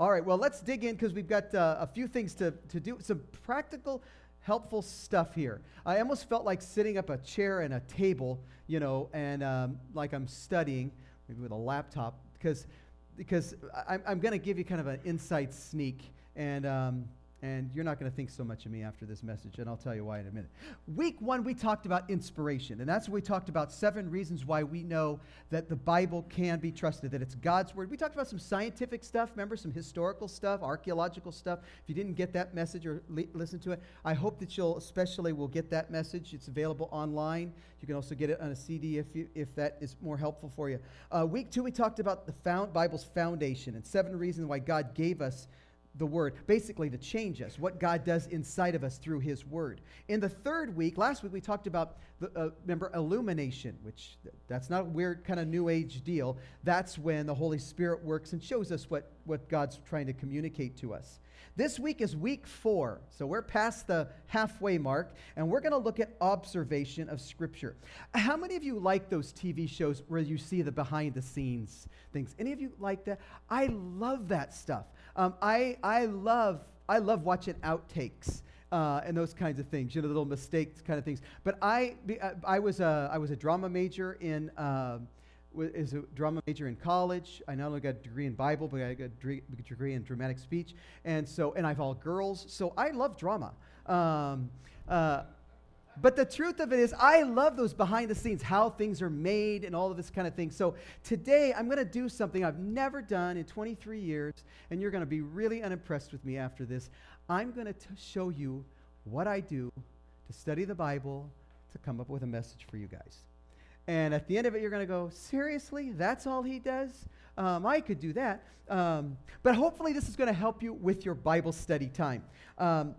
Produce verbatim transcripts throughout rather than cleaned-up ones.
All right, well, let's dig in because we've got uh, a few things to, to do, some practical, helpful stuff here. I almost felt like sitting up a chair and a table, you know, and um, like I'm studying, maybe with a laptop, because because I'm, I'm going to give you kind of an insight sneak, and um, and you're not going to think so much of me after this message, and I'll tell you why in a minute. Week one, we talked about inspiration, and that's when we talked about seven reasons why we know that the Bible can be trusted, that it's God's Word. We talked about some scientific stuff, remember, some historical stuff, archaeological stuff. If you didn't get that message or li- listen to it, I hope that you'll especially will get that message. It's available online. You can also get it on a C D if you if that is more helpful for you. Uh, week two, we talked about the found, Bible's foundation and seven reasons why God gave us the Word, basically to change us, what God does inside of us through His Word. In the third week, last week we talked about, the, uh, remember, illumination, which th- that's not a weird kind of New Age deal. That's when the Holy Spirit works and shows us what, what God's trying to communicate to us. This week is week four, so we're past the halfway mark, and we're going to look at observation of Scripture. How many of you like those T V shows where you see the behind-the-scenes things? Any of you like that? I love that stuff. Um, I I love I love watching outtakes uh, and those kinds of things, you know, little mistakes kind of things. But I I was a I was a drama major in. Uh, is a drama major in college. I not only got a degree in Bible, but I got a degree, degree in dramatic speech. And so, and I've all girls, so I love drama. Um, uh, but the truth of it is, I love those behind the scenes, how things are made and all of this kind of thing. So today, I'm going to do something I've never done in twenty-three years, and you're going to be really unimpressed with me after this. I'm going to show you what I do to study the Bible, to come up with a message for you guys. And at the end of it, you're going to go, seriously? That's all he does? Um, I could do that. Um, but hopefully this is going to help you with your Bible study time. Um,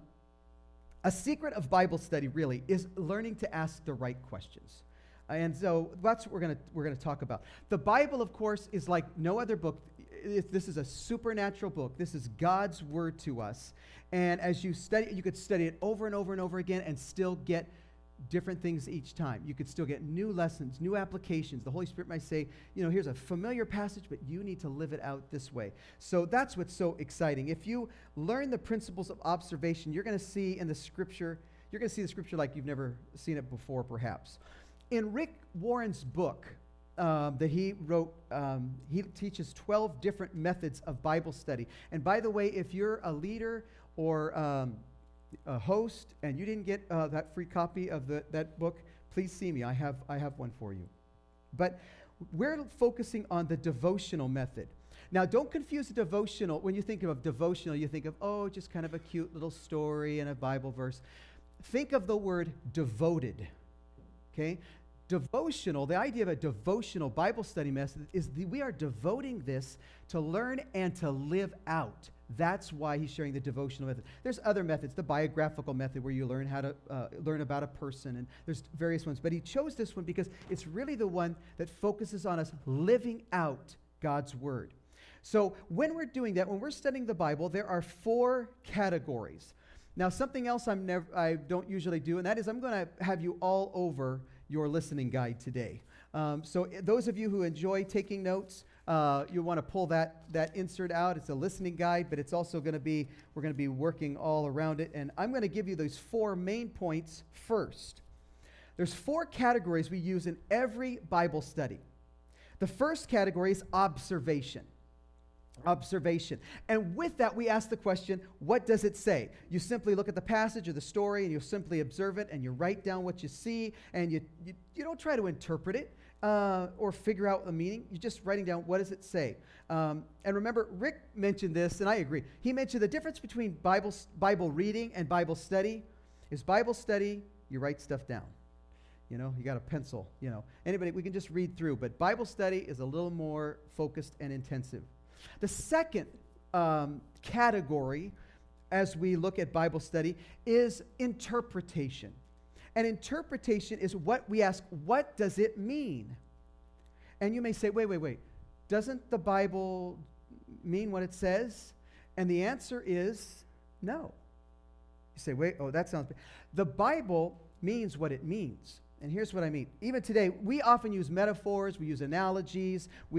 a secret of Bible study, really, is learning to ask the right questions. And so that's what we're going to we're going to talk about. The Bible, of course, is like no other book. It, this is a supernatural book. This is God's Word to us. And as you study, you could study it over and over and over again and still get different things each time. You could still get new lessons, new applications. The Holy Spirit might say, you know, here's a familiar passage, but you need to live it out this way. So that's what's so exciting. If you learn the principles of observation, you're going to see in the Scripture, you're going to see the Scripture like you've never seen it before, perhaps. In Rick Warren's book um, that he wrote, um, he teaches twelve different methods of Bible study. And by the way, if you're a leader or um, a host, and you didn't get uh, that free copy of the, that book, please see me. I have I have one for you. But we're focusing on the devotional method. Now, don't confuse the devotional. When you think of devotional, you think of, oh, just kind of a cute little story and a Bible verse. Think of the word devoted, okay? Devotional, the idea of a devotional Bible study method is the, we are devoting this to learn and to live out. That's why he's sharing the devotional method. There's other methods, the biographical method where you learn how to uh, learn about a person, and there's various ones. But he chose this one because it's really the one that focuses on us living out God's Word. So when we're doing that, when we're studying the Bible, there are four categories. Now, something else I'm never, I don't usually do, and that is I'm going to have you all over your listening guide today. Um, so those of you who enjoy taking notes, uh, you want to pull that, that insert out. It's a listening guide, but it's also going to be, we're going to be working all around it. And I'm going to give you those four main points first. There's four categories we use in every Bible study. The first category is observation. Observation. And with that, we ask the question, what does it say? You simply look at the passage or the story, and you simply observe it, and you write down what you see, and you you, you don't try to interpret it uh, or figure out the meaning. You're just writing down, what does it say? Um, and remember, Rick mentioned this, and I agree. He mentioned the difference between Bible, Bible reading and Bible study is Bible study, you write stuff down. You know, you got a pencil, you know. Anybody, we can just read through, but Bible study is a little more focused and intensive. The second um, category, as we look at Bible study, is interpretation. And interpretation is what we ask, what does it mean? And you may say, wait, wait, wait. Doesn't the Bible mean what it says? And the answer is no. You say, wait, oh, that sounds bad. The Bible means what it means. And here's what I mean. Even today, we often use metaphors, we use analogies, we use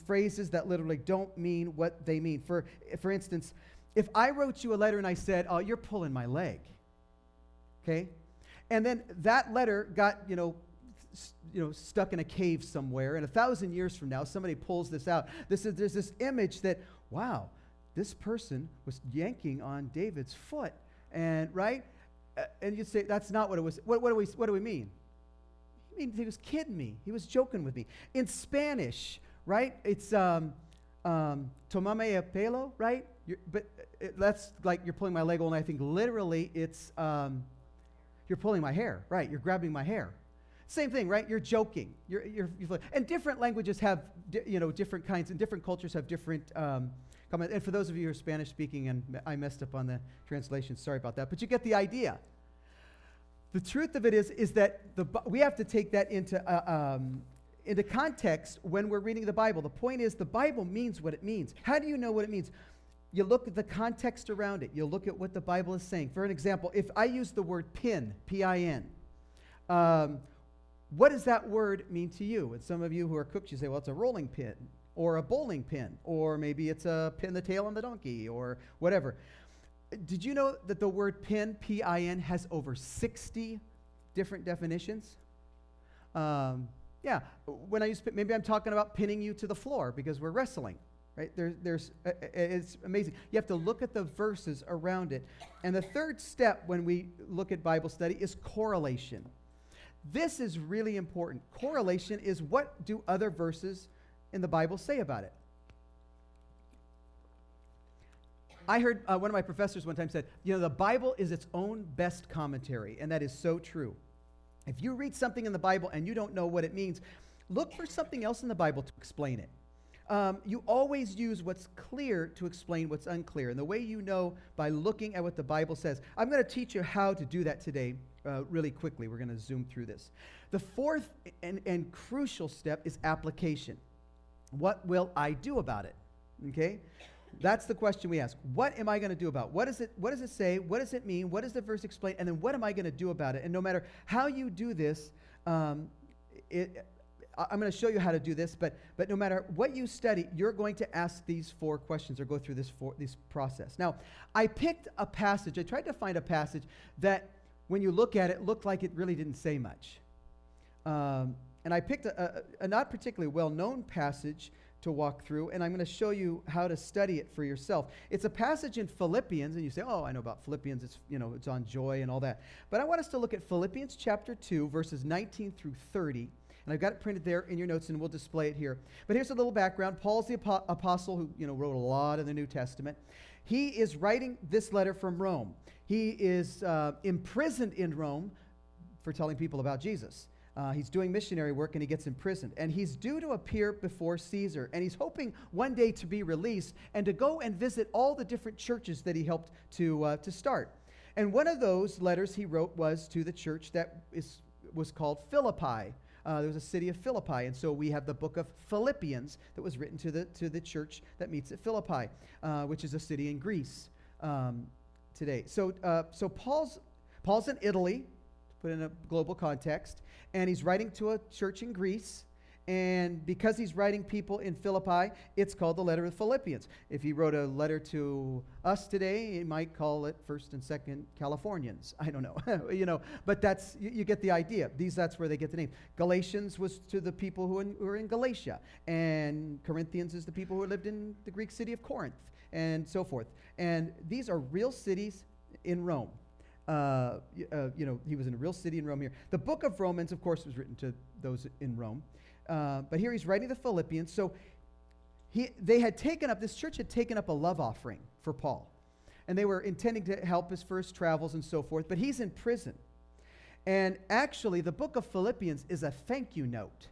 phrases that literally don't mean what they mean. For, for instance, if I wrote you a letter and I said, oh, you're pulling my leg, okay? And then that letter got, you know, s- you know, stuck in a cave somewhere, and a thousand years from now, somebody pulls this out. This is, there's this image that, wow, this person was yanking on David's foot, and right? Uh, and you'd say, that's not what it was. What, what, do we, what do we mean? I mean, he was kidding me. He was joking with me. In Spanish, right, it's um, um, tomame el pelo, right? You're, but it, that's like you're pulling my leg, and I think literally it's um, you're pulling my hair, right? You're grabbing my hair. Same thing, right? You're joking. You're, you're, you're and different languages have, di- you know, different kinds, and different cultures have different um, comments. And for those of you who are Spanish speaking, and I messed up on the translation, sorry about that, but you get the idea. The truth of it is, is that the we have to take that into uh, um, into context when we're reading the Bible. The point is, the Bible means what it means. How do you know what it means? You look at the context around it. You look at what the Bible is saying. For an example, if I use the word pin, P I N, um, what does that word mean to you? And some of you who are cooks, you say, well, it's a rolling pin, or a bowling pin, or maybe it's a pin the tail on the donkey, or whatever. Did you know that the word pin, P I N, has over sixty different definitions? Um, yeah, when I use pin, maybe I'm talking about pinning you to the floor because we're wrestling, right? There, there's, uh, it's amazing. You have to look at the verses around it. And the third step when we look at Bible study is correlation. This is really important. Correlation is what do other verses in the Bible say about it? I heard uh, one of my professors one time said, you know, the Bible is its own best commentary, and that is so true. If you read something in the Bible and you don't know what it means, look for something else in the Bible to explain it. Um, you always use what's clear to explain what's unclear, and the way you know by looking at what the Bible says. I'm going to teach you how to do that today uh, really quickly. We're going to zoom through this. The fourth and, and crucial step is application. What will I do about it? Okay? That's the question we ask. What am I going to do about it? What, is it, what does it say? What does it mean? What does the verse explain? And then what am I going to do about it? And no matter how you do this, um, it, I'm going to show you how to do this, but, but no matter what you study, you're going to ask these four questions or go through this, four, this process. Now, I picked a passage. I tried to find a passage that, when you look at it, looked like it really didn't say much. Um, and I picked a, a, a not particularly well-known passage to walk through, and I'm going to show you how to study it for yourself. It's a passage in Philippians, and you say, oh, I know about Philippians. It's, you know, it's on joy and all that. But I want us to look at Philippians chapter two, verses nineteen through thirty. And I've got it printed there in your notes, and we'll display it here. But here's a little background. Paul's the apo- apostle who, you know, wrote a lot of the New Testament. He is writing this letter from Rome. He is uh, imprisoned in Rome for telling people about Jesus. Uh, he's doing missionary work, and he gets imprisoned. And he's due to appear before Caesar. And he's hoping one day to be released and to go and visit all the different churches that he helped to, uh, to start. And one of those letters he wrote was to the church that is, was called Philippi. Uh, there was a city of Philippi, and so we have the book of Philippians that was written to the to the church that meets at Philippi, uh, which is a city in Greece um, today. So, uh, so Paul's Paul's in Italy, to put in a global context, and he's writing to a church in Greece. And because he's writing people in Philippi, it's called the letter of Philippians. If he wrote a letter to us today, he might call it First and Second Californians. I don't know, you know. But that's you, you get the idea. These that's where they get the name. Galatians was to the people who, in, who were in Galatia, and Corinthians is the people who lived in the Greek city of Corinth, and so forth. And these are real cities in Rome. Uh, uh, you know, he was in a real city in Rome here. The book of Romans, of course, was written to those in Rome. Uh, but here he's writing the Philippians. So he, they had taken up, this church had taken up a love offering for Paul. And they were intending to help his first travels and so forth. But he's in prison. And actually, the book of Philippians is a thank you note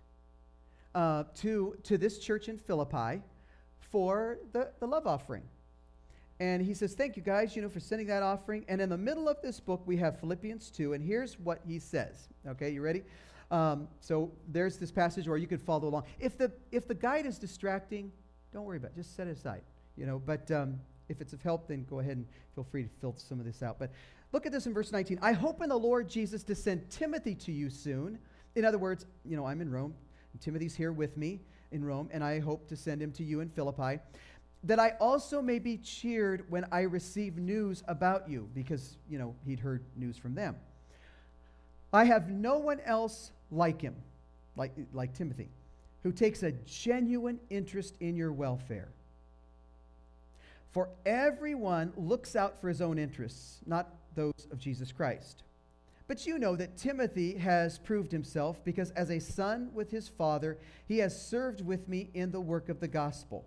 uh, to, to this church in Philippi for the, the love offering. And he says, thank you guys, you know, for sending that offering. And in the middle of this book, we have Philippians two. And here's what he says. Okay, you ready? Um, so there's this passage where you could follow along. If the if the guide is distracting, don't worry about it. Just set it aside. You know, but um, if it's of help, then go ahead and feel free to fill some of this out. But look at this in verse nineteen. I hope in the Lord Jesus to send Timothy to you soon. In other words, you know, I'm in Rome, and Timothy's here with me. in Rome, and I hope to send him to you in Philippi, that I also may be cheered when I receive news about you, because, you know, he'd heard news from them. I have no one else like him, like, like Timothy, who takes a genuine interest in your welfare. For everyone looks out for his own interests, not those of Jesus Christ. But you know that Timothy has proved himself, because as a son with his father, he has served with me in the work of the gospel.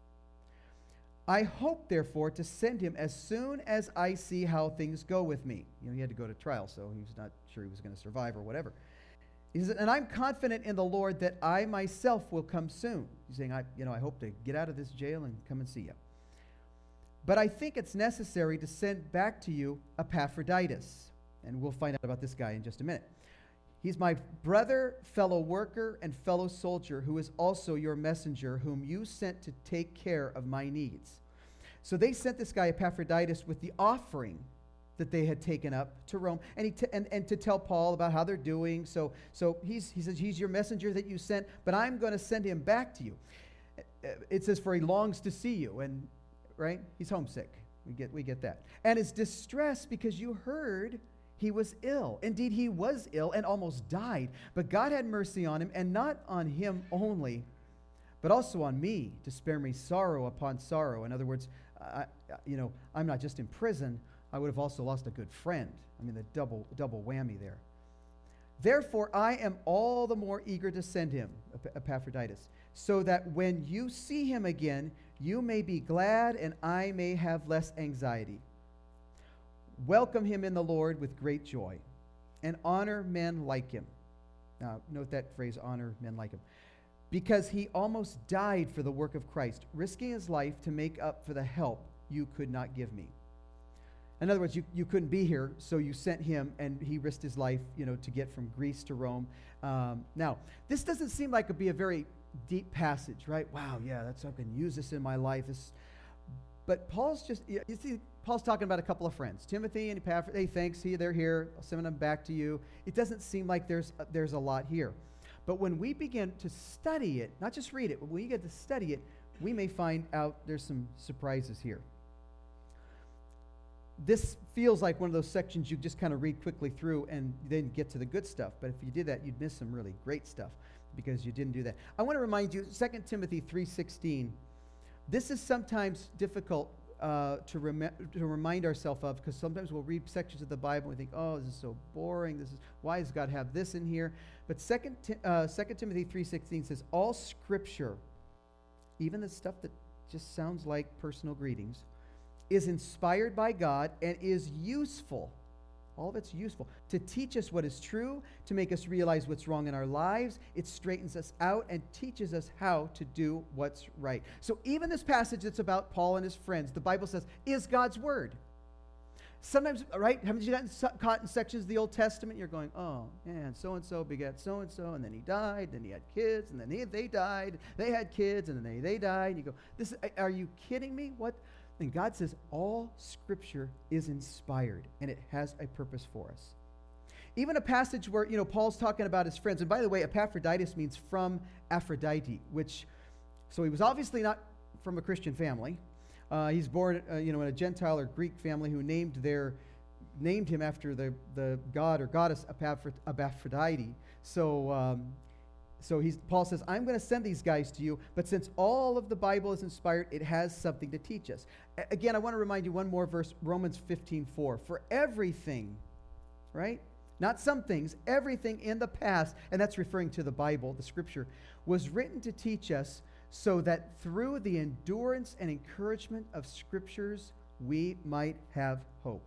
I hope, therefore, to send him as soon as I see how things go with me. You know, he had to go to trial, so he was not sure he was going to survive or whatever. He says, and I'm confident in the Lord that I myself will come soon. He's saying, I, you know, I hope to get out of this jail and come and see you. But I think it's necessary to send back to you Epaphroditus. And we'll find out about this guy in just a minute. He's my brother, fellow worker, and fellow soldier, who is also your messenger, whom you sent to take care of my needs. So they sent this guy Epaphroditus with the offering that they had taken up to Rome, and he t- and, and to tell Paul about how they're doing. So so he's he says he's your messenger that you sent, but I'm going to send him back to you. It says for he longs to see you, and right, he's homesick. We get we get that, and is distressed because you heard he was ill. Indeed, he was ill and almost died. But God had mercy on him, and not on him only, but also on me, to spare me sorrow upon sorrow. In other words, I, you know, I'm not just in prison, I would have also lost a good friend. I mean, the double double whammy there. Therefore, I am all the more eager to send him, Epaphroditus, so that when you see him again, you may be glad and I may have less anxiety. Welcome him in the Lord with great joy, and honor men like him. Now, note that phrase, honor men like him. Because he almost died for the work of Christ, risking his life to make up for the help you could not give me. In other words, you, you couldn't be here, so you sent him, and he risked his life, you know, to get from Greece to Rome. Um, now, this doesn't seem like it'd be a very deep passage, right? Wow, yeah, that's I can use this in my life. This, but Paul's just, you see, Paul's talking about a couple of friends, Timothy and Epaphroditus. Hey, thanks, see, they're here. I'll send them back to you. It doesn't seem like there's uh, there's a lot here. But when we begin to study it, not just read it, but when we get to study it, we may find out there's some surprises here. This feels like one of those sections you just kind of read quickly through and then get to the good stuff. But if you did that, you'd miss some really great stuff because you didn't do that. I want to remind you, Second Timothy three sixteen. This is sometimes difficult uh, to, rem- to remind ourselves of, because sometimes we'll read sections of the Bible and we think, oh, this is so boring. This is why does God have this in here? But Second uh, Second Timothy three sixteen says, all Scripture, even the stuff that just sounds like personal greetings, is inspired by God and is useful. All of it's useful to teach us what is true, to make us realize what's wrong in our lives. It straightens us out and teaches us how to do what's right. So even this passage that's about Paul and his friends, the Bible says, is God's word. Sometimes, right, haven't you gotten caught in sections of the Old Testament? You're going, oh, man, so-and-so begat so-and-so, and then he died, then he had kids, and then he, they died, they had kids, and then they, they died. And you go, this, are you kidding me? What? And God says all Scripture is inspired, and it has a purpose for us. Even a passage where, you know, Paul's talking about his friends. And by the way, Epaphroditus means from Aphrodite, which, so he was obviously not from a Christian family. Uh, he's born, uh, you know, in a Gentile or Greek family who named their, named him after the, the god or goddess Aphrodite. So, um, So he's, Paul says, I'm going to send these guys to you, but since all of the Bible is inspired, it has something to teach us. A- again, I want to remind you one more verse, Romans fifteen four. For everything, right? Not some things, everything in the past, and that's referring to the Bible, the Scripture, was written to teach us so that through the endurance and encouragement of Scriptures, we might have hope.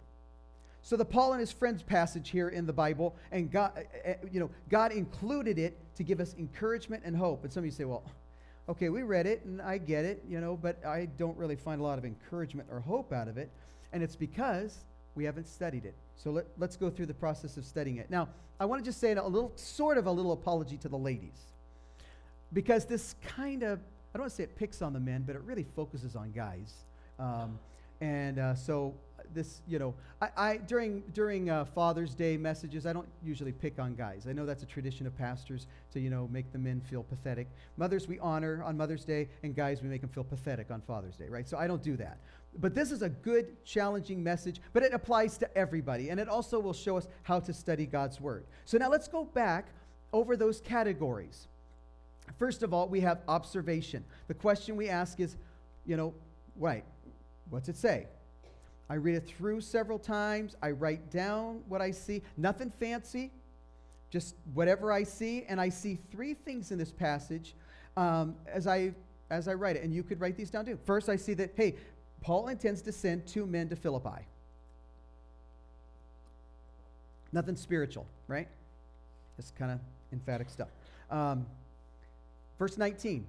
So the Paul and his friends passage here in the Bible, and God, uh, you know, God included it to give us encouragement and hope. And some of you say, well, okay, we read it and I get it, you know, but I don't really find a lot of encouragement or hope out of it. And it's because we haven't studied it. So let, let's go through the process of studying it. Now, I want to just say a little, sort of a little apology to the ladies, because this kind of, I don't want to say it picks on the men, but it really focuses on guys. Um, and uh, so this, you know, I, I during during uh, Father's Day messages, I don't usually pick on guys. I know that's a tradition of pastors to, you know, make the men feel pathetic. Mothers we honor on Mother's Day, and guys we make them feel pathetic on Father's Day, right? So I don't do that. But this is a good, challenging message, but it applies to everybody, and it also will show us how to study God's Word. So now let's go back over those categories. First of all, we have observation. The question we ask is, you know, right, what's it say? I read it through several times. I write down what I see. Nothing fancy, just whatever I see. And I see three things in this passage um, as I as I write it. And you could write these down too. First, I see that, hey, Paul intends to send two men to Philippi. Nothing spiritual, right? Just kind of emphatic stuff. Um, verse nineteen.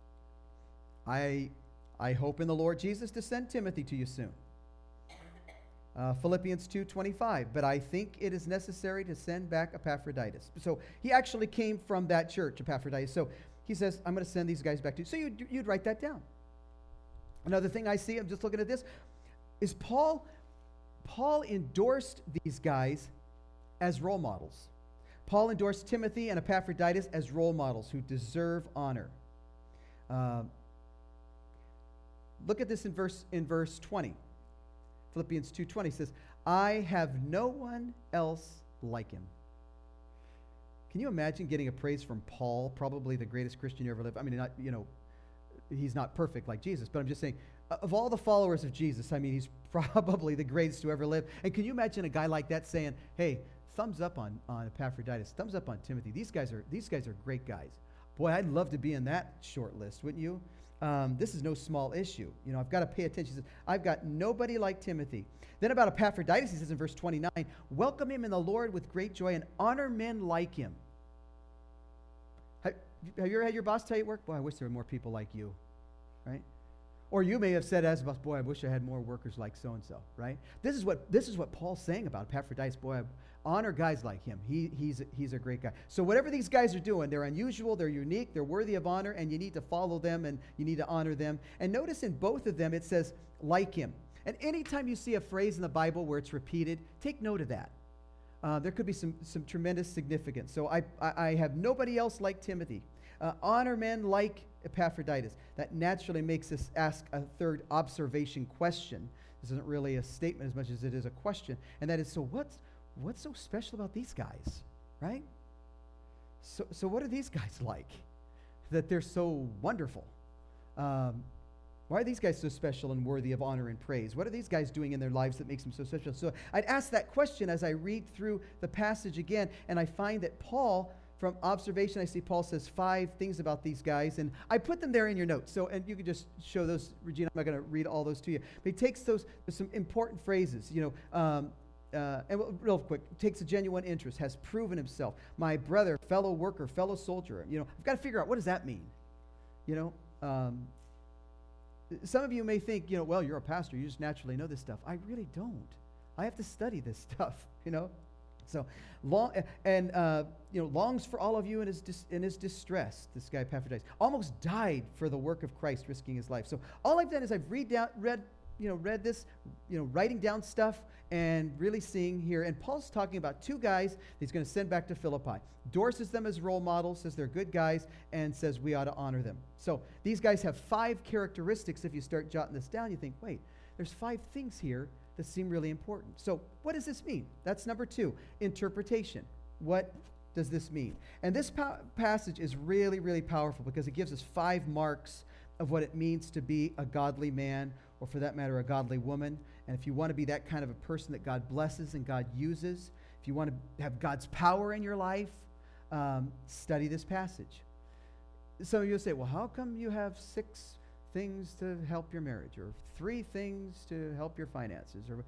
I I hope in the Lord Jesus to send Timothy to you soon. Uh, Philippians two twenty-five, but I think it is necessary to send back Epaphroditus. So he actually came from that church, Epaphroditus. So he says, I'm going to send these guys back to you. So you'd, you'd write that down. Another thing I see, I'm just looking at this, is Paul, Paul endorsed these guys as role models. Paul endorsed Timothy and Epaphroditus as role models who deserve honor. Uh, look at this in verse in verse twenty. Philippians two twenty says, I have no one else like him. Can you imagine getting a praise from Paul, probably the greatest Christian who ever lived? I mean, not, you know, he's not perfect like Jesus, but I'm just saying, of all the followers of Jesus, I mean, he's probably the greatest to ever live. And can you imagine a guy like that saying, hey, thumbs up on, on Epaphroditus, thumbs up on Timothy. These guys are these guys are great guys. Boy, I'd love to be in that short list, wouldn't you? Um, this is no small issue. You know, I've got to pay attention. He says, I've got nobody like Timothy. Then about Epaphroditus, he says in verse twenty-nine, welcome him in the Lord with great joy and honor men like him. Have, have you ever had your boss tell you at work, boy, I wish there were more people like you, right? Or you may have said as a boss, boy, I wish I had more workers like so-and-so, right? This is what this is what Paul's saying about Epaphroditus. Boy, I honor guys like him. He, he's, he's a great guy. So whatever these guys are doing, they're unusual, they're unique, they're worthy of honor, and you need to follow them and you need to honor them. And notice in both of them it says, like him. And anytime you see a phrase in the Bible where it's repeated, take note of that. Uh, there could be some, some tremendous significance. So I, I, I have nobody else like Timothy. Uh, honor men like Epaphroditus. That naturally makes us ask a third observation question. This isn't really a statement as much as it is a question. And that is, so what's what's so special about these guys, right? So so what are these guys like that they're so wonderful? Um, why are these guys so special and worthy of honor and praise? What are these guys doing in their lives that makes them so special? So I'd ask that question as I read through the passage again, and I find that Paul, from observation, I see Paul says five things about these guys, and I put them there in your notes. So, and you can just show those, Regina. I'm not going to read all those to you. But he takes those, there's some important phrases, you know, um, uh, and real quick, takes a genuine interest, has proven himself. My brother, fellow worker, fellow soldier. You know, I've got to figure out, what does that mean? You know, um, some of you may think, you know, well, you're a pastor, you just naturally know this stuff. I really don't. I have to study this stuff, you know. So, long and uh, you know, longs for all of you in his dis, in his distress. This guy Epaphroditus almost died for the work of Christ, risking his life. So all I've done is I've read down, read, you know, read this, you know, writing down stuff and really seeing here. And Paul's talking about two guys that he's going to send back to Philippi. Endorses them as role models, says they're good guys, and says we ought to honor them. So these guys have five characteristics. If you start jotting this down, you think, wait, there's five things here that seem really important. So what does this mean? That's number two, interpretation. What does this mean? And this pa- passage is really, really powerful because it gives us five marks of what it means to be a godly man, or for that matter, a godly woman. And if you want to be that kind of a person that God blesses and God uses, if you want to have God's power in your life, um, study this passage. Some of you will say, well, how come you have six things to help your marriage, or three things to help your finances? Or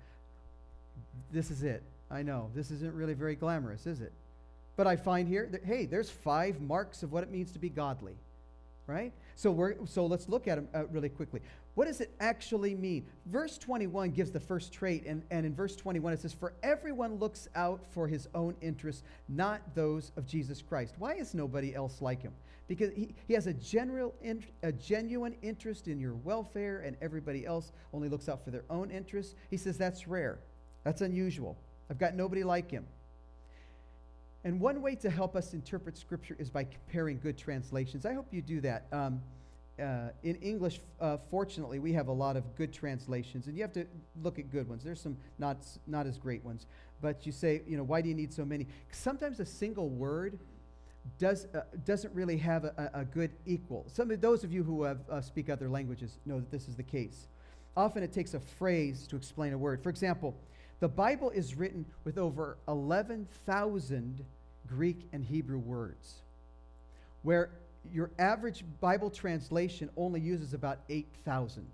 this is it. I know this isn't really very glamorous, is it? But I find here that, hey, there's five marks of what it means to be godly, right? So we're so let's look at them uh, really quickly. What does it actually mean? Verse twenty-one gives the first trait, and, and in verse twenty-one it says, for everyone looks out for his own interests, not those of Jesus Christ. Why is nobody else like him? because he, he has a general in, a genuine interest in your welfare, and everybody else only looks out for their own interests. He says that's rare. That's unusual. I've got nobody like him. And one way to help us interpret Scripture is by comparing good translations. I hope you do that. Um, uh, in English, uh, fortunately, we have a lot of good translations, and you have to look at good ones. There's some not not as great ones, but you say, you know, why do you need so many? Sometimes a single word does uh, doesn't really have a, a good equal. Some of those of you who have, uh, speak other languages know that this is the case. Often it takes a phrase to explain a word. For example, the Bible is written with over eleven thousand Greek and Hebrew words, where your average Bible translation only uses about eight thousand.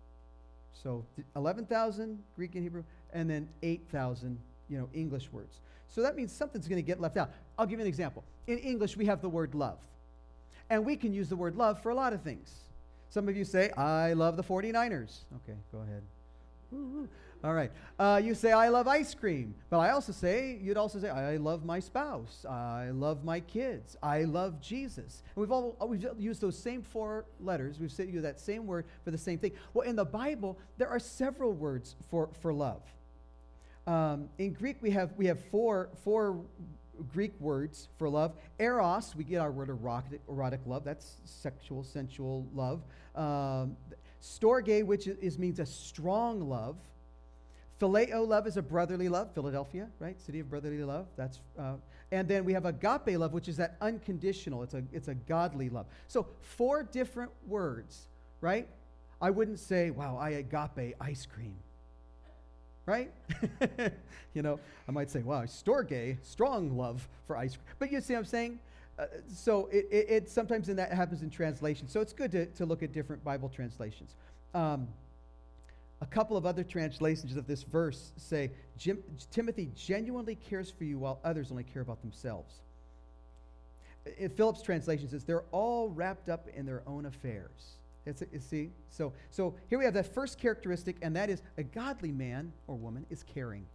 So eleven thousand Greek and Hebrew, and then eight thousand, you know, English words. So that means something's going to get left out. I'll give you an example. In English, we have the word love. And we can use the word love for a lot of things. Some of you say, I love the forty-niners. Okay, go ahead. Woo-hoo. All right. Uh, you say, I love ice cream. But I also say, you'd also say, I love my spouse. I love my kids. I love Jesus. And we've all we've used those same four letters. We've said that same word for the same thing. Well, in the Bible, there are several words for, for love. Um, in Greek, we have we have four four Greek words for love. Eros, we get our word erotic, erotic love. That's sexual, sensual love. Um, storge, which is means a strong love. Phileo love is a brotherly love. Philadelphia, right? City of brotherly love. That's uh, and then we have agape love, which is that unconditional. It's a it's a godly love. So four different words, right? I wouldn't say, "Wow, I agape ice cream." Right? You know, I might say, wow, storge, strong love for ice cream. But you see what I'm saying? Uh, so it, it, it sometimes in that happens in translation. So it's good to, to look at different Bible translations. Um, a couple of other translations of this verse say, Jim, Timothy genuinely cares for you while others only care about themselves. In Phillips' translation says, they're all wrapped up in their own affairs. It's a, you see, so so here we have that first characteristic, and that is a godly man or woman is caring.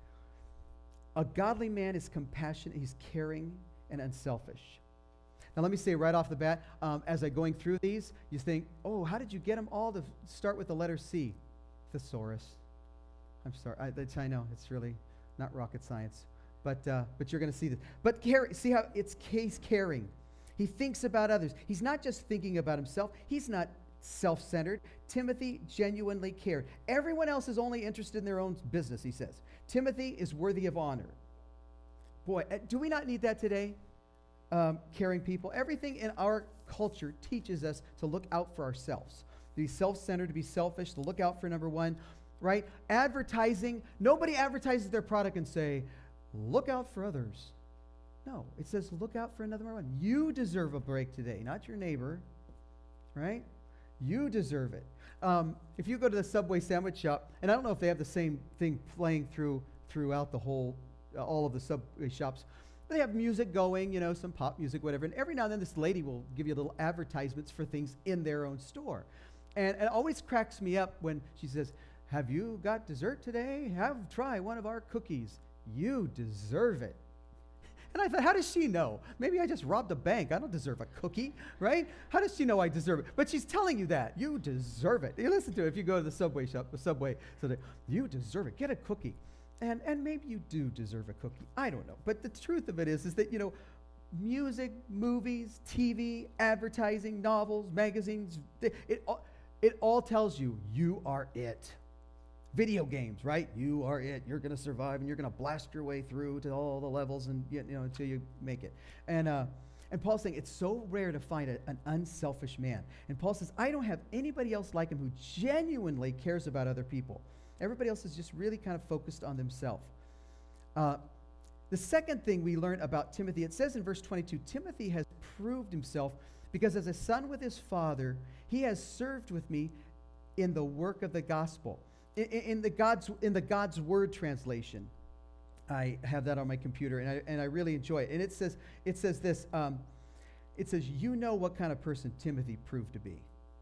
A godly man is compassionate, he's caring and unselfish. Now let me say right off the bat, um, as I'm going through these, you think, oh, how did you get them all to start with the letter C? Thesaurus. I'm sorry, I, that's, I know, it's really not rocket science, but uh, but you're going to see this. But care, see how it's he's caring. He thinks about others. He's not just thinking about himself. He's not self-centered. Timothy genuinely cared. Everyone else is only interested in their own business, he says. Timothy is worthy of honor. Boy, do we not need that today? Um, caring people. Everything in our culture teaches us to look out for ourselves, to be self-centered, to be selfish, to look out for number one, right? Advertising, nobody advertises their product and say, look out for others. No, it says look out for another one. You deserve a break today, not your neighbor, right? You deserve it. Um, if you go to the Subway sandwich shop, and I don't know if they have the same thing playing through throughout the whole, uh, all of the Subway shops, but they have music going, you know, some pop music, whatever, and every now and then this lady will give you little advertisements for things in their own store. And, and it always cracks me up when she says, have you got dessert today? Have try one of our cookies. You deserve it. And I thought, how does she know? Maybe I just robbed a bank. I don't deserve a cookie, right? How does she know I deserve it? But she's telling you that. You deserve it. You listen to it. If you go to the Subway shop, the Subway, so that you deserve it. Get a cookie. And and maybe you do deserve a cookie. I don't know. But the truth of it is, is that, you know, music, movies, T V, advertising, novels, magazines, it, it, all, it all tells you you are it. Video games, right? You are it. You're going to survive, and you're going to blast your way through to all the levels, and you know until you make it. And uh, and Paul's saying it's so rare to find a, an unselfish man. And Paul says, I don't have anybody else like him who genuinely cares about other people. Everybody else is just really kind of focused on themselves. Uh, the second thing we learn about Timothy, it says in verse twenty-two, Timothy has proved himself because as a son with his father, he has served with me in the work of the gospel. In, in the God's in the God's Word translation, I have that on my computer, and I and I really enjoy it. And it says it says this. Um, it says, "You know what kind of person Timothy proved to be."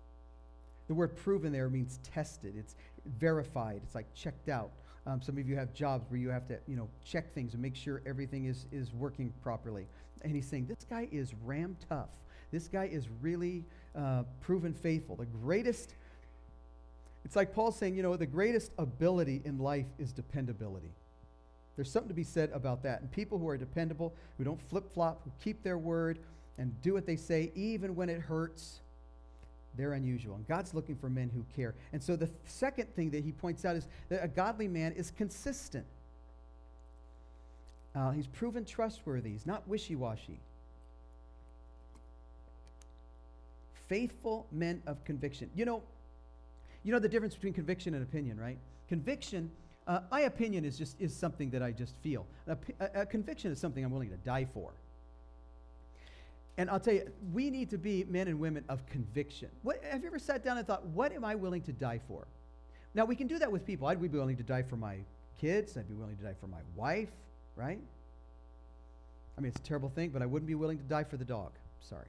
The word "proven" there means tested. It's verified. It's like checked out. Um, some of you have jobs where you have to you know check things and make sure everything is is working properly. And he's saying this guy is ram tough. this guy is really uh, proven faithful. The greatest, it's like Paul saying, you know, the greatest ability in life is dependability. There's something to be said about that. And people who are dependable, who don't flip-flop, who keep their word and do what they say, even when it hurts, they're unusual. And God's looking for men who care. And so the th- second thing that he points out is that a godly man is consistent. Uh, he's proven trustworthy. He's not wishy-washy. Faithful men of conviction. You know, you know the difference between conviction and opinion, right? Conviction, uh, my opinion is just is something that I just feel. A, a, a conviction is something I'm willing to die for. And I'll tell you, we need to be men and women of conviction. What, have you ever sat down and thought, what am I willing to die for? Now, we can do that with people. I'd be willing to die for my kids. I'd be willing to die for my wife, right? I mean, it's a terrible thing, but I wouldn't be willing to die for the dog. Sorry.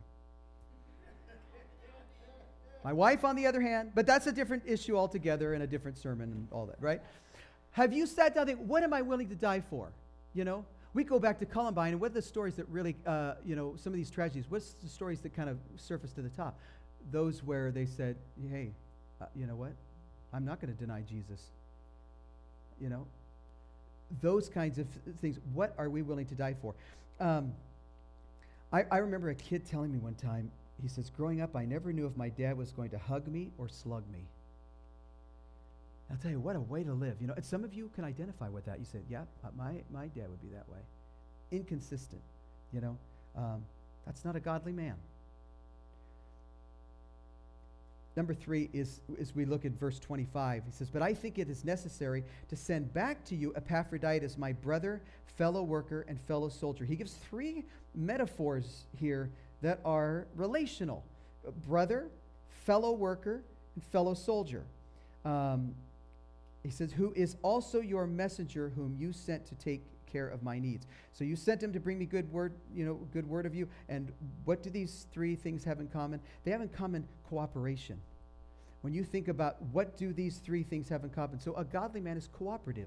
My wife, on the other hand, but that's a different issue altogether and a different sermon and all that, right? Have you sat down and think, what am I willing to die for? You know? We go back to Columbine, and what are the stories that really, uh, you know, some of these tragedies, what's the stories that kind of surface to the top? Those where they said, hey, uh, you know what? I'm not going to deny Jesus. You know? Those kinds of things. What are we willing to die for? Um, I, I remember a kid telling me one time, he says, growing up, I never knew if my dad was going to hug me or slug me. I'll tell you, what a way to live. You know, and some of you can identify with that. You said, yeah, my, my dad would be that way. Inconsistent, you know. Um, that's not a godly man. Number three is, is we look at verse twenty-five. He says, but I think it is necessary to send back to you Epaphroditus, my brother, fellow worker, and fellow soldier. He gives three metaphors here that are relational. Brother, fellow worker, and fellow soldier. Um, He says, who is also your messenger whom you sent to take care of my needs. So you sent him to bring me good word, you know, good word of you. And what do these three things have in common? They have in common cooperation. When you think about what do these three things have in common? So a godly man is cooperative.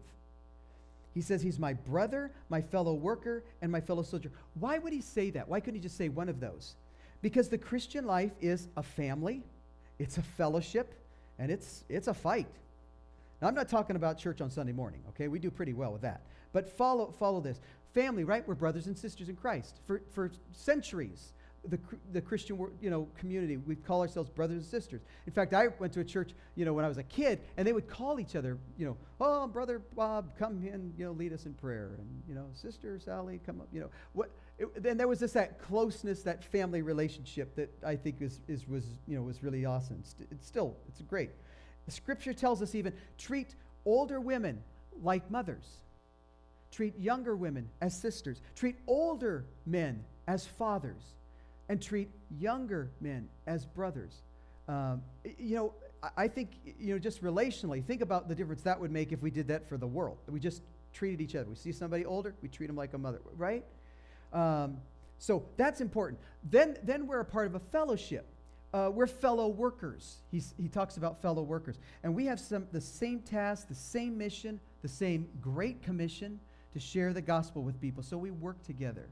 He says he's my brother, my fellow worker, and my fellow soldier. Why would he say that? Why couldn't he just say one of those? Because the Christian life is a family, it's a fellowship, and it's it's a fight. Now, I'm not talking about church on Sunday morning, okay? We do pretty well with that. But follow follow this. Family, right? We're brothers and sisters in Christ. For for centuries, the the Christian you know community, we call ourselves brothers and sisters. In fact, I went to a church, you know, when I was a kid, and they would call each other, you know, oh, Brother Bob, come in, you know, lead us in prayer. And, you know, Sister Sally, come up, you know. What? It, then there was just that closeness, that family relationship that I think is, is was, you know, was really awesome. It's, it's still, it's great. The scripture tells us even, treat older women like mothers. Treat younger women as sisters. Treat older men as fathers. And treat younger men as brothers. Um, you know, I, I think, you know, just relationally, think about the difference that would make if we did that for the world. We just treated each other. We see somebody older, we treat them like a mother, right? Um, so that's important. Then, then we're a part of a fellowship. Uh, we're fellow workers. He's, he talks about fellow workers. And we have some the same task, the same mission, the same great commission to share the gospel with people. So we work together.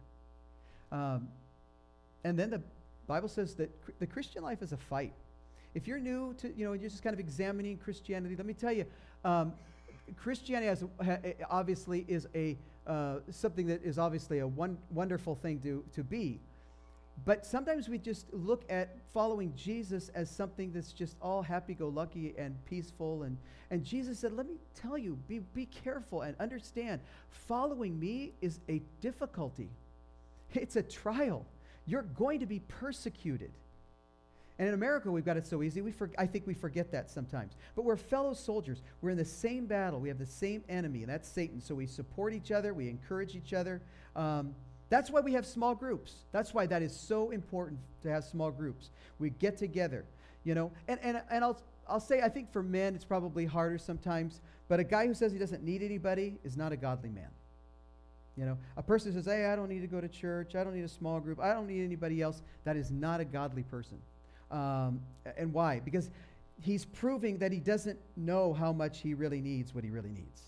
Um, and then the Bible says that cr- the Christian life is a fight. If you're new to, you know, you're just kind of examining Christianity, let me tell you, um, Christianity has, ha, obviously is a uh, something that is obviously a one, wonderful thing to, to be. But sometimes we just look at following Jesus as something that's just all happy-go-lucky and peaceful. And, and Jesus said, let me tell you, be, be careful and understand, following me is a difficulty. It's a trial. You're going to be persecuted. And in America, we've got it so easy. We for, I think we forget that sometimes. But we're fellow soldiers. We're in the same battle. We have the same enemy, and that's Satan. So we support each other. We encourage each other. Um, That's why we have small groups. That's why that is so important to have small groups. We get together, you know. And and and I'll I'll say I think for men it's probably harder sometimes. But a guy who says he doesn't need anybody is not a godly man. You know, a person who says, "Hey, I don't need to go to church. I don't need a small group. I don't need anybody else." That is not a godly person. Um, and why? Because he's proving that he doesn't know how much he really needs what he really needs.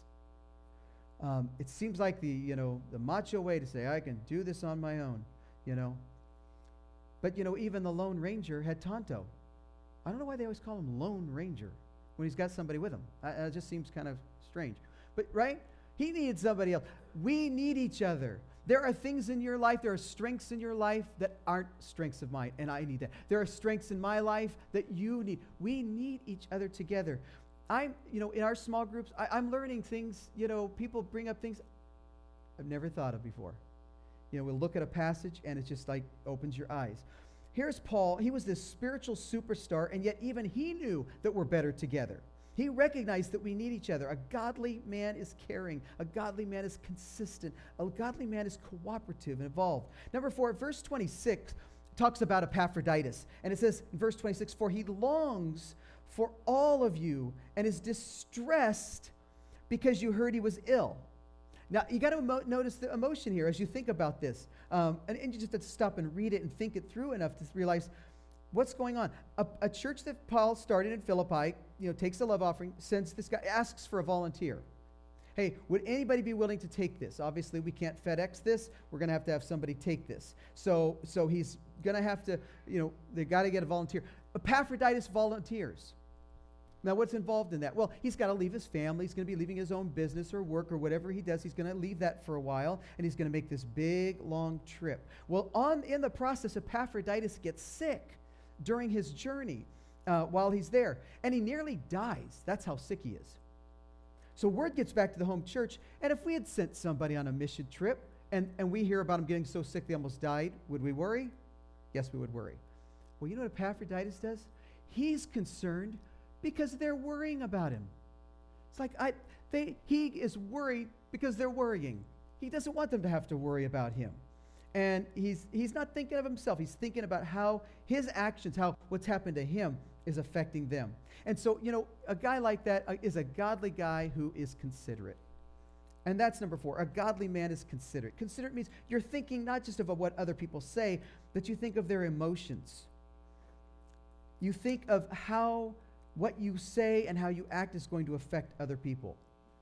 Um, it seems like the, you know, the macho way to say, I can do this on my own, you know. But, you know, even the Lone Ranger had Tonto. I don't know why they always call him Lone Ranger when he's got somebody with him. Uh, it just seems kind of strange. But, right? He needed somebody else. We need each other. There are things in your life, there are strengths in your life that aren't strengths of mine, and I need that. There are strengths in my life that you need. We need each other together. I'm, you know, in our small groups, I, I'm learning things, you know, people bring up things I've never thought of before. You know, we'll look at a passage and it just like opens your eyes. Here's Paul. He was this spiritual superstar, and yet even he knew that we're better together. He recognized that we need each other. A godly man is caring. A godly man is consistent. A godly man is cooperative and involved. Number four, verse twenty-six talks about Epaphroditus. And it says in verse twenty-six, for he longs for all of you and is distressed because you heard he was ill. Now, you got to emo- notice the emotion here as you think about this. Um, and, and you just have to stop and read it and think it through enough to realize what's going on. A, a church that Paul started in Philippi, you know, takes a love offering, sends this guy, asks for a volunteer. Hey, would anybody be willing to take this? Obviously, we can't FedEx this. We're going to have to have somebody take this. So, so he's going to have to, you know, they got to get a volunteer. Epaphroditus volunteers. Now, what's involved in that? Well, he's got to leave his family. He's going to be leaving his own business or work or whatever he does. He's going to leave that for a while, and he's going to make this big, long trip. Well, on in the process, Epaphroditus gets sick during his journey uh, while he's there, and he nearly dies. That's how sick he is. So word gets back to the home church, and if we had sent somebody on a mission trip, and, and we hear about him getting so sick they almost died, would we worry? Yes, we would worry. Well, you know what Epaphroditus does? He's concerned because they're worrying about him. It's like I, they, he is worried because they're worrying. He doesn't want them to have to worry about him. And he's he's not thinking of himself. He's thinking about how his actions, how what's happened to him is affecting them. And so, you know, a guy like that uh, is a godly guy who is considerate. And that's number four. A godly man is considerate. Considerate means you're thinking not just of what other people say, but you think of their emotions. You think of how what you say and how you act is going to affect other people.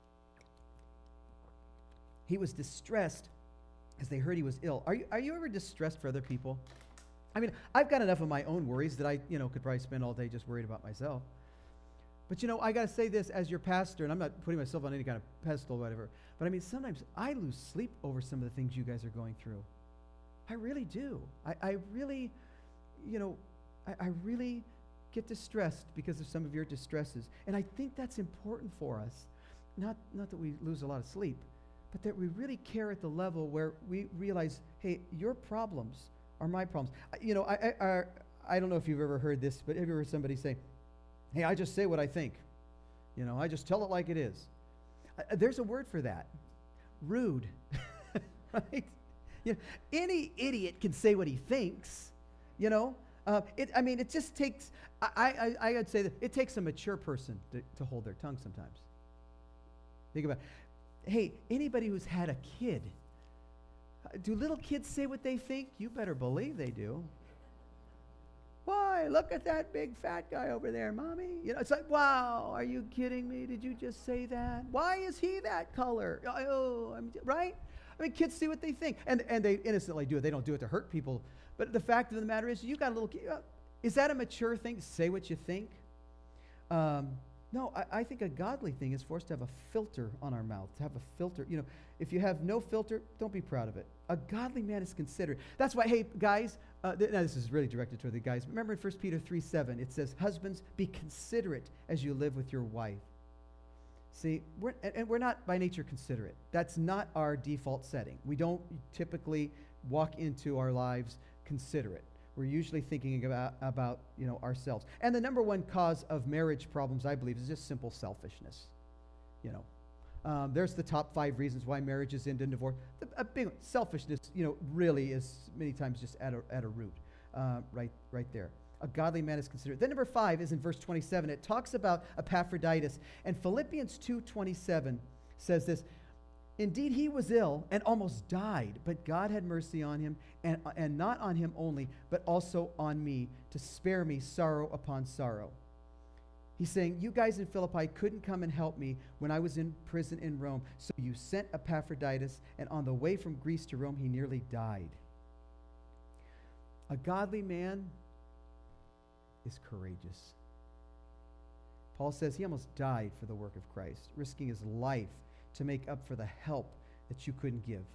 He was distressed as they heard he was ill. Are you, are you ever distressed for other people? I mean, I've got enough of my own worries that I, you know, could probably spend all day just worried about myself. But, you know, I got to say this as your pastor, and I'm not putting myself on any kind of pedestal or whatever, but I mean, sometimes I lose sleep over some of the things you guys are going through. I really do. I, I really, you know, I, I really get distressed because of some of your distresses. And I think that's important for us. Not, not that we lose a lot of sleep, but that we really care at the level where we realize, hey, your problems are my problems. You know, I, I, I, I don't know if you've ever heard this, but have you ever heard somebody say, hey, I just say what I think. You know, I just tell it like it is. Uh, there's a word for that. Rude. Right? You know, any idiot can say what he thinks, you know. Uh, it, I mean, it just takes, I, I, I would say that it takes a mature person to, to hold their tongue sometimes. Think about it. Hey, anybody who's had a kid, uh, do little kids say what they think? You better believe they do. Why, look at that big fat guy over there, Mommy. You know, it's like, wow, are you kidding me? Did you just say that? Why is he that color? Oh, I'm, right? I mean, kids see what they think, and, and they innocently do it. They don't do it to hurt people. But the fact of the matter is, you got a little kid. Uh, is that a mature thing to say what you think? Um, no, I, I think a godly thing is for us to have a filter on our mouth, to have a filter. You know, if you have no filter, don't be proud of it. A godly man is considerate. That's why, hey, guys, uh, th- now this is really directed toward the guys. Remember in First Peter three seven, it says, husbands, be considerate as you live with your wife. See, we're, and, and we're not by nature considerate. That's not our default setting. We don't typically walk into our lives considerate. We're usually thinking about, about, you know, ourselves. And the number one cause of marriage problems, I believe, is just simple selfishness. You know, um, there's the top five reasons why marriages end in divorce. The, a big one, selfishness, you know, really is many times just at a, at a root, uh, right, right there. A godly man is considerate. Then number five is in verse twenty-seven. It talks about Epaphroditus. And Philippians two twenty-seven says this, indeed, he was ill and almost died, but God had mercy on him, and, and not on him only, but also on me, to spare me sorrow upon sorrow. He's saying, you guys in Philippi couldn't come and help me when I was in prison in Rome, so you sent Epaphroditus, and on the way from Greece to Rome, he nearly died. A godly man is courageous. Paul says he almost died for the work of Christ, risking his life to make up for the help that you couldn't give.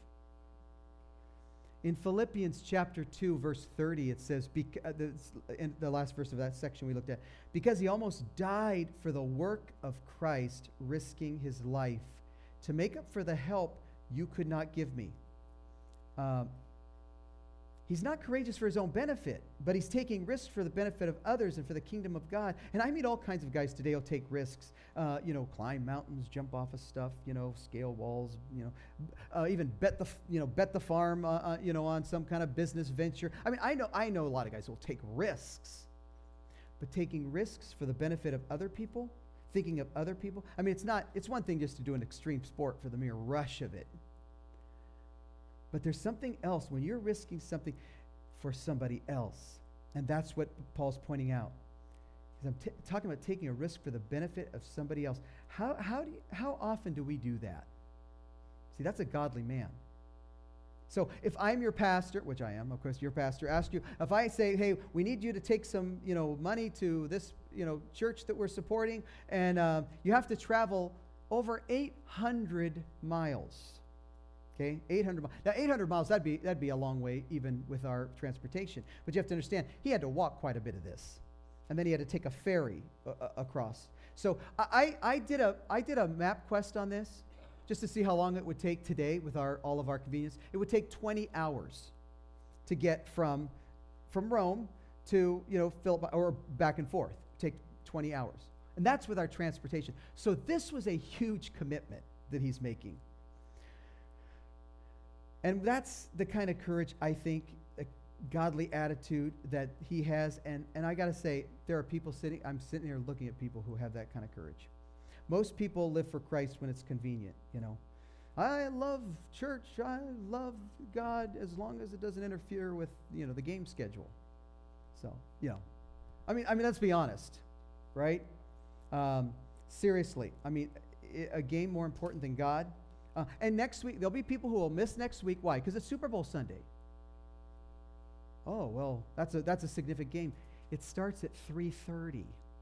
In Philippians chapter two, verse thirty, it says, bec- uh, the, in the last verse of that section we looked at, because he almost died for the work of Christ, risking his life to make up for the help you could not give me. Um, he's not courageous for his own benefit, but he's taking risks for the benefit of others and for the kingdom of God. And I meet all kinds of guys today who'll take risks, uh, you know, climb mountains, jump off of stuff, you know, scale walls, you know, uh, even bet the, f- you know, bet the farm, uh, uh, you know, on some kind of business venture. I mean, I know, I know a lot of guys who will take risks, but taking risks for the benefit of other people, thinking of other people. I mean, it's not, it's one thing just to do an extreme sport for the mere rush of it. But there's something else when you're risking something for somebody else. And that's what Paul's pointing out. I'm t- talking about taking a risk for the benefit of somebody else. How, how, do you, how often do we do that? See, that's a godly man. So if I'm your pastor, which I am, of course, your pastor, ask you, if I say, hey, we need you to take some, you know, money to this, you know, church that we're supporting, and uh, you have to travel over eight hundred miles. Okay, eight hundred miles. Now, eight hundred miles, that'd be, that'd be a long way, even with our transportation. But you have to understand, he had to walk quite a bit of this. And then he had to take a ferry uh, across. So I, I, did a, I did a MapQuest on this, just to see how long it would take today with our, all of our convenience. It would take twenty hours to get from, from Rome to, you know, Philippi, or back and forth. It would take twenty hours. And that's with our transportation. So this was a huge commitment that he's making. And that's the kind of courage, I think, a godly attitude that he has. And, and I got to say, there are people sitting, I'm sitting here looking at people who have that kind of courage. Most people live for Christ when it's convenient, you know. I love church, I love God, as long as it doesn't interfere with, you know, the game schedule. So, you know, I mean, I mean, let's be honest, right? Um, seriously, I mean, a game more important than God? Uh, and next week, there'll be people who will miss next week. Why? Because it's Super Bowl Sunday. Oh, well, that's a that's a significant game. It starts at three thirty.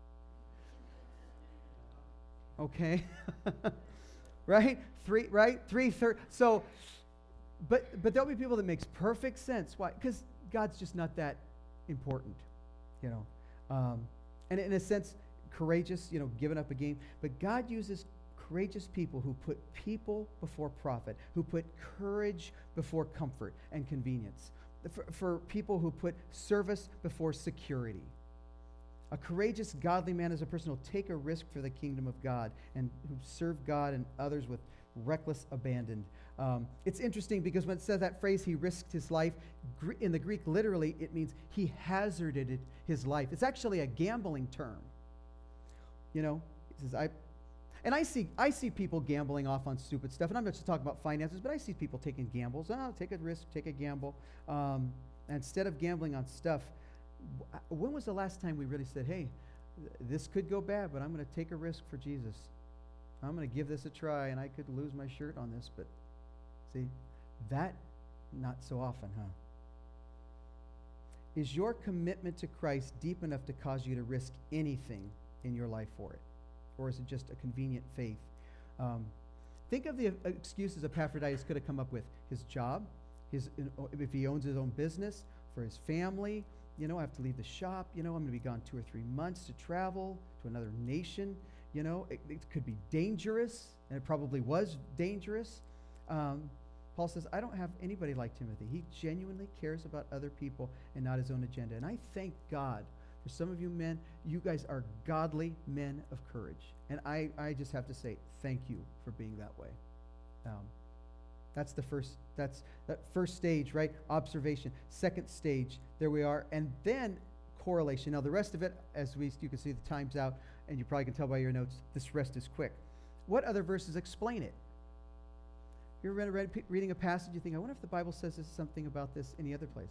Okay? right? Three, right? three thirty. So, but but there'll be people that makes perfect sense. Why? Because God's just not that important, you know. Um, and in a sense, courageous, you know, giving up a game. But God uses courageous people who put people before profit, who put courage before comfort and convenience, for, for people who put service before security. A courageous, godly man is a person who will take a risk for the kingdom of God and who serve God and others with reckless abandon. Um, it's interesting because when it says that phrase, he risked his life, gr- in the Greek, literally, it means he hazarded his life. It's actually a gambling term. You know, it says, I... And I see I see people gambling off on stupid stuff, and I'm not just talking about finances, but I see people taking gambles. Oh, take a risk, take a gamble. Um, instead of gambling on stuff, when was the last time we really said, hey, this could go bad, but I'm going to take a risk for Jesus. I'm going to give this a try, and I could lose my shirt on this, but see, that not so often, huh? Is your commitment to Christ deep enough to cause you to risk anything in your life for it? Or is it just a convenient faith? Um, think of the uh, excuses Epaphroditus could have come up with. His job, his uh, if he owns his own business, for his family, you know, I have to leave the shop, you know, I'm going to be gone two or three months to travel to another nation, you know, it, it could be dangerous, and it probably was dangerous. Um, Paul says, I don't have anybody like Timothy. He genuinely cares about other people and not his own agenda. And I thank God for some of you men. You guys are godly men of courage. And I, I just have to say thank you for being that way. Um, that's the first, that's that first stage, right? Observation. Second stage, there we are. And then correlation. Now the rest of it, as we you can see the time's out, and you probably can tell by your notes, this rest is quick. What other verses explain it? You're read, read, reading a passage, you think, I wonder if the Bible says something about this any other place.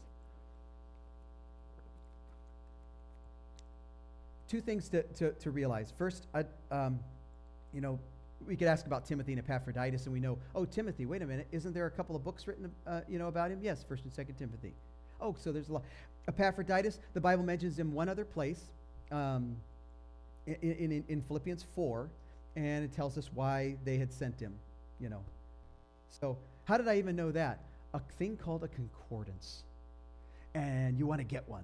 Two things to, to, to realize. First, I, um, you know, we could ask about Timothy and Epaphroditus, and we know, oh, Timothy, wait a minute, isn't there a couple of books written, uh, you know, about him? Yes, First and Second Timothy. Oh, so there's a lot. Epaphroditus, the Bible mentions him one other place, um, in, in, in Philippians four, and it tells us why they had sent him, you know. So how did I even know that? A thing called a concordance. And you want to get one.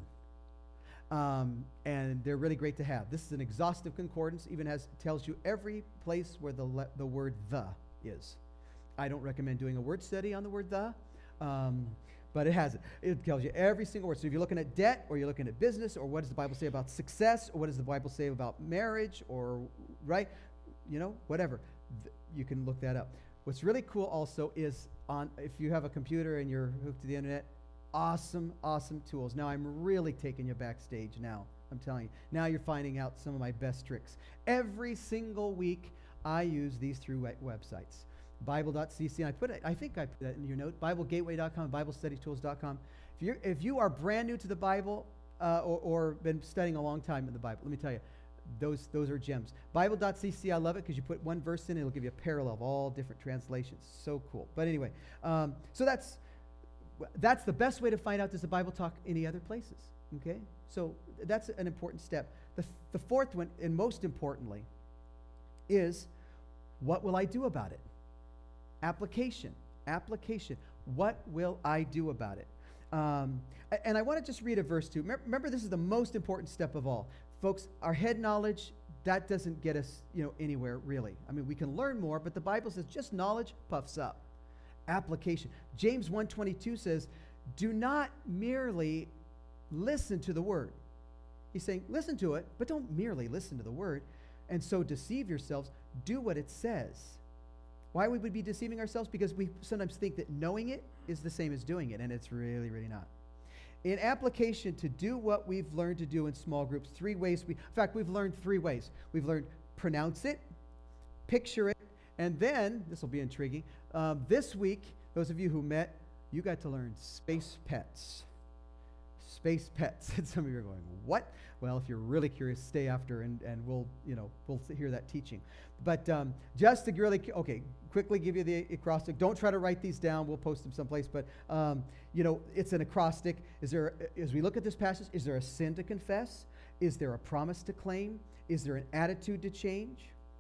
Um, and they're really great to have. This is an exhaustive concordance, even has tells you every place where the le- the word the is. I don't recommend doing a word study on the word the, um, but it has it. It tells you every single word. So if you're looking at debt, or you're looking at business, or what does the Bible say about success, or what does the Bible say about marriage, or, right, you know, whatever, th- you can look that up. What's really cool also is on if you have a computer and you're hooked to the internet, awesome, awesome tools. Now I'm really taking you backstage now. I'm telling you. Now you're finding out some of my best tricks. Every single week I use these three websites. Bible dot c c, and I put it, I think I put that in your note, Bible gateway dot com, Bible study tools dot com. If you're if you are brand new to the Bible, uh, or, or been studying a long time in the Bible, let me tell you, those those are gems. Bible dot c c, I love it because you put one verse in, it'll give you a parallel of all different translations. So cool. But anyway, um, so that's that's the best way to find out, does the Bible talk any other places? Okay, so that's an important step. The the fourth one, and most importantly, is what will I do about it? Application. Application. What will I do about it? Um, and I want to just read a verse too. Remember, this is the most important step of all. Folks, our head knowledge, that doesn't get us, you know, anywhere really. I mean, we can learn more, but the Bible says just knowledge puffs up. Application. James one twenty-two says, do not merely listen to the word. He's saying, listen to it, but don't merely listen to the word and so deceive yourselves. Do what it says. Why would we be deceiving ourselves? Because we sometimes think that knowing it is the same as doing it, and it's really, really not. In application to do what we've learned to do in small groups, three ways we, in fact, we've learned three ways. We've learned pronounce it, picture it, and then, this will be intriguing, um, this week, those of you who met, you got to learn space pets. Space pets. And some of you are going, what? Well, if you're really curious, stay after, and, and we'll, you know, we'll hear that teaching. But um, just to really, okay, quickly give you the acrostic. Don't try to write these down. We'll post them someplace. But, um, you know, it's an acrostic. Is there, as we look at this passage, is there a sin to confess? Is there a promise to claim? Is there an attitude to change?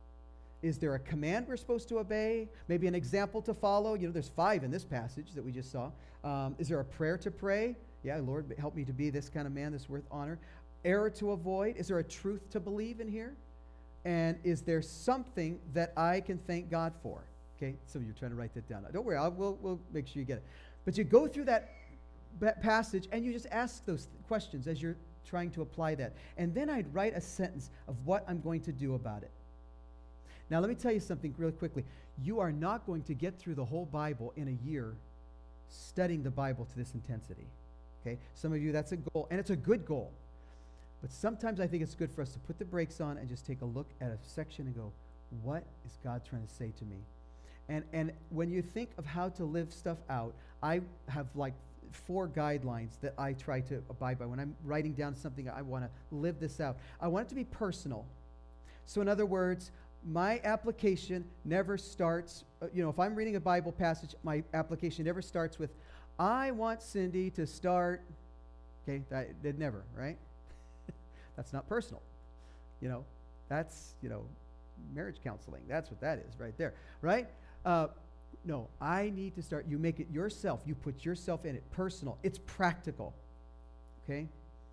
Is there a command we're supposed to obey? Maybe an example to follow? You know, there's five in this passage that we just saw. Um, is there a prayer to pray? Yeah, Lord, help me to be this kind of man that's worth honor. Error to avoid? Is there a truth to believe in here? And is there something that I can thank God for? Okay, some of you are trying to write that down. Don't worry, I'll, we'll, we'll make sure you get it. But you go through that, that passage and you just ask those th- questions as you're trying to apply that. And then I'd write a sentence of what I'm going to do about it. Now, let me tell you something really quickly. You are not going to get through the whole Bible in a year studying the Bible to this intensity. Okay? Some of you, that's a goal, and it's a good goal. But sometimes I think it's good for us to put the brakes on and just take a look at a section and go, what is God trying to say to me? And and when you think of how to live stuff out, I have like four guidelines that I try to abide by. When I'm writing down something, I want to live this out. I want it to be personal. So in other words, my application never starts, uh, you know, if I'm reading a Bible passage, my application never starts with, I want Cindy to start, okay, that it never, right? That's not personal. You know, that's, you know, marriage counseling. That's what that is right there, right? Uh, no, I need to start, you make it yourself. You put yourself in it, personal. It's practical, okay?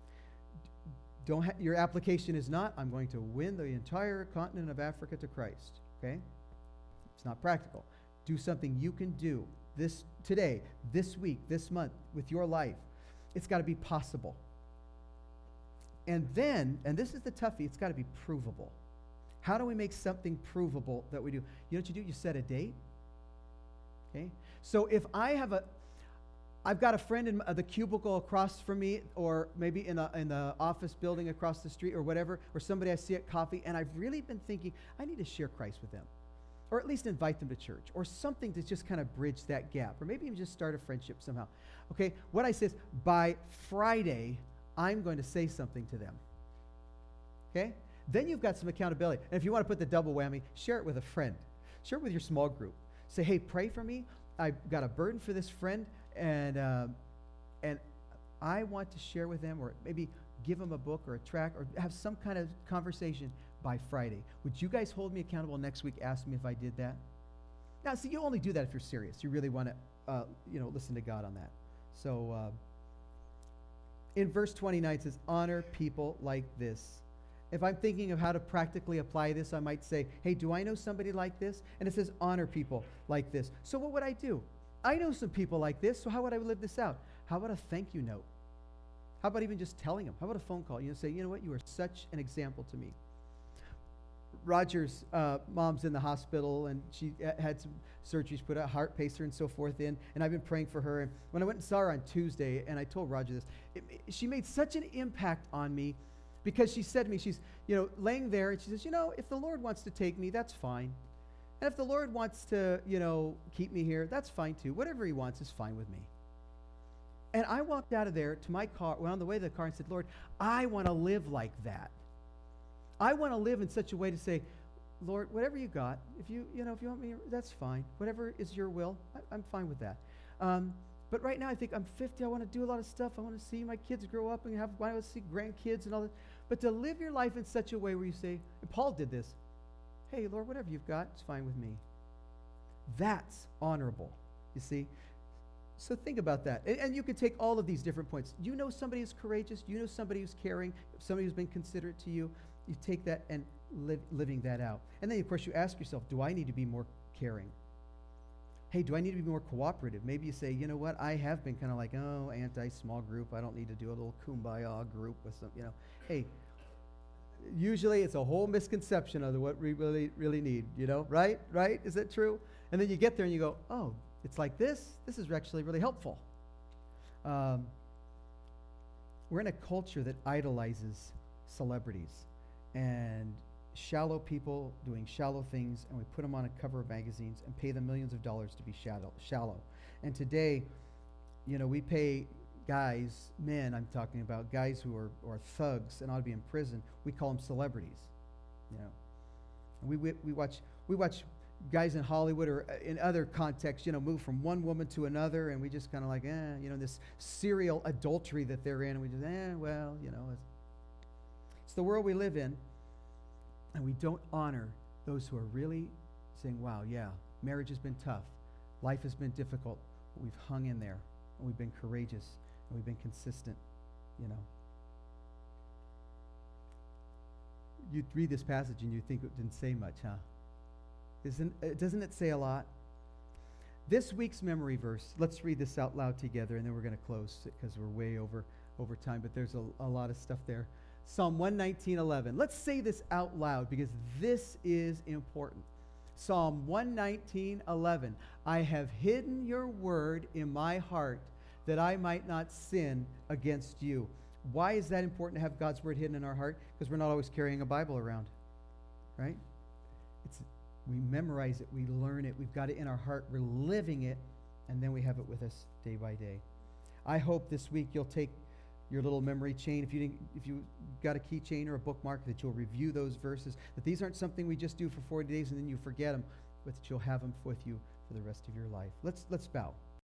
Don't ha- your application is not, I'm going to win the entire continent of Africa to Christ, okay? It's not practical. Do something you can do this today, this week, this month, with your life. It's got to be possible. And then, and this is the toughie, it's got to be provable. How do we make something provable that we do? You know what you do? You set a date. Okay? So if I have a, I've got a friend in the cubicle across from me, or maybe in, a, in the office building across the street or whatever, or somebody I see at coffee, and I've really been thinking, I need to share Christ with them. Or at least invite them to church, or something to just kind of bridge that gap, or maybe even just start a friendship somehow. Okay? What I say is, by Friday, I'm going to say something to them. Okay? Then you've got some accountability. And if you want to put the double whammy, share it with a friend. Share it with your small group. Say, hey, pray for me. I've got a burden for this friend, and uh, and I want to share with them, or maybe give them a book or a track, or have some kind of conversation by Friday. Would you guys hold me accountable next week? Ask me if I did that. Now, see, you only do that if you're serious. You really want to, uh, you know, listen to God on that. So, uh, in verse twenty-nine, it says, honor people like this. If I'm thinking of how to practically apply this, I might say, hey, do I know somebody like this? And it says, honor people like this. So what would I do? I know some people like this, so how would I live this out? How about a thank you note? How about even just telling them? How about a phone call? You know, say, you know what, you are such an example to me. Roger's uh, mom's in the hospital, and she had some surgeries, put a heart pacer and so forth in, and I've been praying for her. And when I went and saw her on Tuesday, and I told Roger this, it, it, she made such an impact on me, because she said to me, she's, you know, laying there, and she says, you know, if the Lord wants to take me, that's fine. And if the Lord wants to, you know, keep me here, that's fine too. Whatever he wants is fine with me. And I walked out of there to my car, went on the way to the car and said, Lord, I want to live like that. I want to live in such a way to say, Lord, whatever you got, if you, you know, if you want me, that's fine. Whatever is your will, I, I'm fine with that. Um, but right now I think I'm fifty. I want to do a lot of stuff. I want to see my kids grow up and have, I want to see grandkids and all that. But to live your life in such a way where you say, and Paul did this, hey, Lord, whatever you've got, it's fine with me. That's honorable, you see. So think about that. And, and you can take all of these different points. You know somebody who's courageous. You know somebody who's caring, somebody who's been considerate to you. You take that and live, living that out. And then, of course, you ask yourself, do I need to be more caring? Hey, do I need to be more cooperative? Maybe you say, you know what, I have been kind of like, oh, anti-small group. I don't need to do a little kumbaya group with some, you know. Hey, usually it's a whole misconception of what we really, really need, you know, right? Right? Is that true? And then you get there and you go, oh, it's like this. This is actually really helpful. Um, we're in a culture that idolizes celebrities and shallow people doing shallow things, and we put them on a cover of magazines and pay them millions of dollars to be shallow. shallow. And today, you know, we pay guys, men I'm talking about, guys who are, are thugs and ought to be in prison, we call them celebrities, you know. And we, we, we watch we watch guys in Hollywood or in other contexts, you know, move from one woman to another, and we just kind of like, eh, you know, this serial adultery that they're in, and we just, eh, well, you know. It's, it's the world we live in, and we don't honor those who are really saying, wow, yeah, marriage has been tough, life has been difficult, but we've hung in there, and we've been courageous, and we've been consistent, you know. You read this passage and you think it didn't say much, huh? Isn't, uh, doesn't it say a lot? This week's memory verse, let's read this out loud together, and then we're going to close because we're way over, over time, but there's a, a lot of stuff there. Psalm one nineteen eleven. Let's say this out loud because this is important. Psalm one nineteen eleven. I have hidden your word in my heart that I might not sin against you. Why is that important to have God's word hidden in our heart? Because we're not always carrying a Bible around, right? It's we memorize it, we learn it, we've got it in our heart, we're living it, and then we have it with us day by day. I hope this week you'll take your little memory chain, if you didn't, if you got a keychain or a bookmark, that you'll review those verses, that these aren't something we just do for forty days and then you forget them, but that you'll have them with you for the rest of your life. Let's let's bow.